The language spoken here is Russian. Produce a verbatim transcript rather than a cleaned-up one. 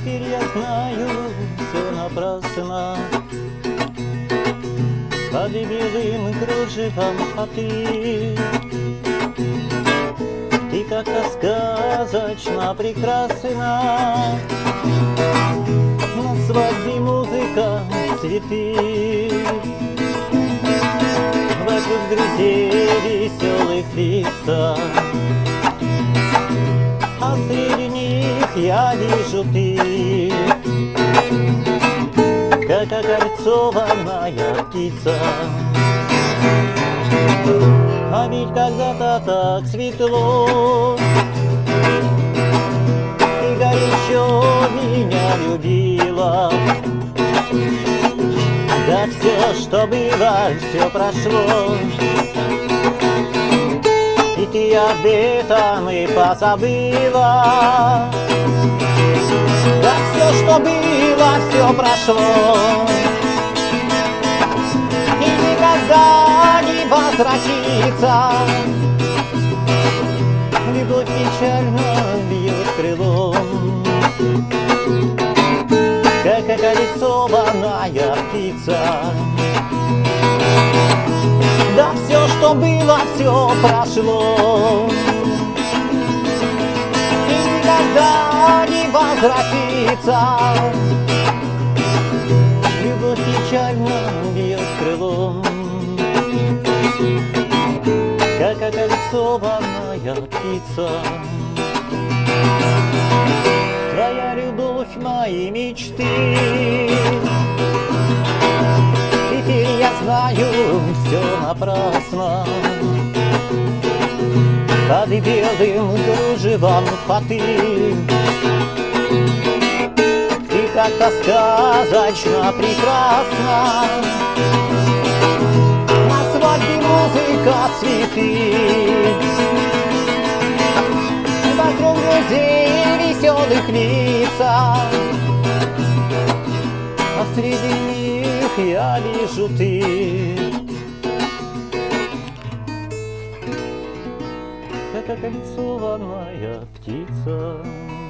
Теперь я знаю, все напрасно. Под белым кружевом фаты ты как-то сказочно прекрасна. На свадьбе музыка, цветы, вокруг друзей веселых лица, а среди них я вижу ты, как окольцованная птица. А ведь когда-то так светло ты горячо меня любила. Да все, что было, все прошло, и ты об этом и позабыла. Да все, что было, все прошло, и никогда не возвратится. Любовь печально бьет крылом, как околесованная птица. Да все, что было, все прошло, и никогда не возвратится. Любовь печально бьет крылом, как окольцованная птица. Твоя любовь моей мечты, теперь я знаю, все напрасно. Под белым кружевом фаты ты как-то сказочно прекрасна. На свадьбе музыка, цветы, вокруг друзей веселых лица, а среди них я вижу ты, как окольцованная птица.